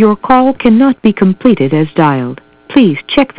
Your call cannot be completed as dialed. Please check the